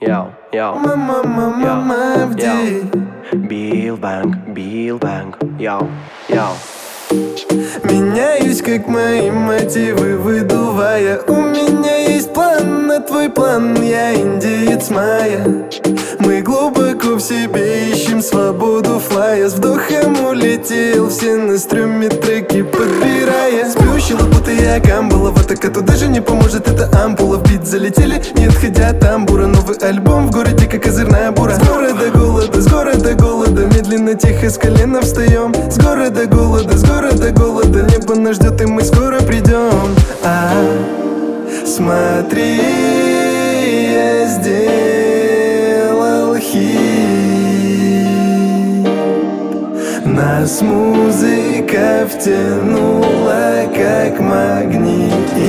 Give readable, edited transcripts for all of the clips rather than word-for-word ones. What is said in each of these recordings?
Мама, Билбэнг, меняюсь, как мои мотивы выдувая. У меня есть план на твой план, я индиец майя. Мы глубоко в себе ищем свободу, флая. С вдохом улетел, все на стрёме треки подбирая. Сплющила, будто я камбала, в атаку даже не поможет эта ампула. В бит залетели, не отходя от тамбура. Новый альбом в городе, как козырная бура. С города голода, медленно, тихо, с колена встаем. С города голода, небо нас ждет, и мы скоро придем. Смотри, я сделал хит. Нас музыка втянула, как магнит.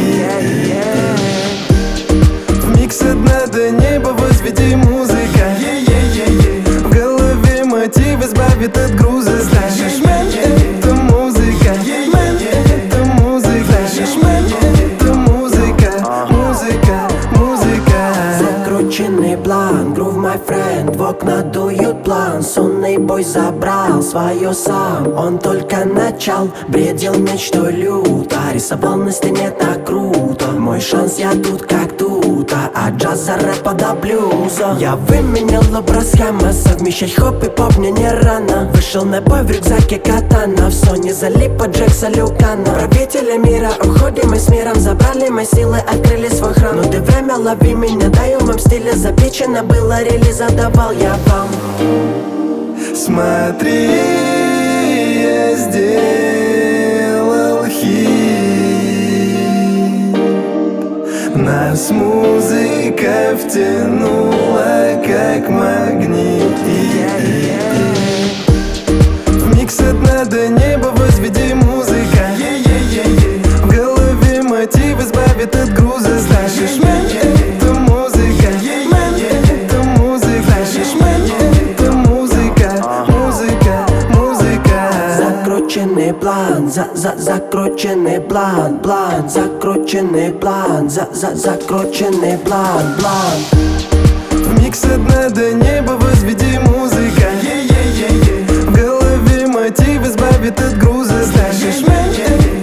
В микс от дна до неба возведи музыка. В голове мотив избавит от груза. Слышишь, мэн, это музыка. Мэн, это музыка. Слышишь, мэн, это музыка. Музыка. Закрученный план, groove my friend. В окна дуют план, сонный бой забрал свое сам. Он только начал, бредил мечтой люто. Рисовал на стене так круто. Мой шанс, я тут как тут. От джаза, рэпа до блюза. Я выменял образ схемы. Совмещать хоп и поп мне не рано. Вышел на бой в рюкзаке катана. В соне залип от Джекса Люкана. Правители мира, уходим мы с миром. Забрали мои силы, открыли свой храм. Ну ты время, лови меня, дай в моем стиле. Запечено было, релиза давал я вам. Смотри, я сделал хит. Нас музыка втянула, как магнит. В микс от дна до неба возведи музыка. В голове мотив избавит от груза. Слышишь, мэн, это музыка. Мэн, это музыка. Слышишь, мэн, это музыка. Закрученный план, закрученный план, закрученный план, закрученный план. В микс от дна до неба возведи музыка. В голове мотив избавит от груза. Слышишь, мэн,